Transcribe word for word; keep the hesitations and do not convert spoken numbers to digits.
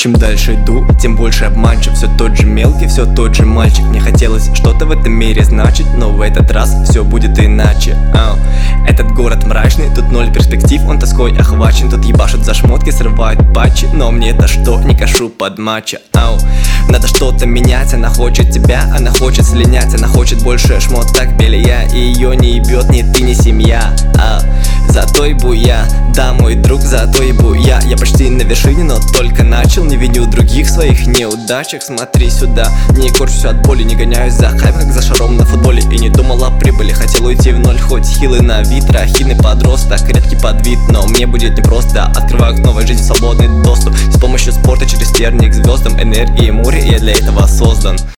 Чем дальше иду, тем больше обманчив. Все тот же мелкий, все тот же мальчик. Мне хотелось что-то в этом мире значить, но в этот раз все будет иначе. Ау. Этот город мрачный, тут ноль перспектив, он тоской охвачен. Тут ебашут за шмотки, срывают патчи, но мне это что, не кашу под матча. Ау. Надо что-то менять, она хочет тебя, она хочет слинять, она хочет больше шмоток белья, и ее не ебет ни ты, ни семья. Ау. Зато ебу я, да, мой друг, зато ебу я. Я почти на вершине, но только начал. Не виню других в своих неудачах. Смотри сюда, не корчусь от боли, не гоняюсь за хайп, как за шаром на футболе. И не думал о прибыли, хотел уйти в ноль, хоть хилый на вид. Рахины подросток, редкий под вид, но мне будет непросто. Открываю к новой жизни свободный доступ с помощью спорта через терник к звездам, энергии, море, я для этого создан.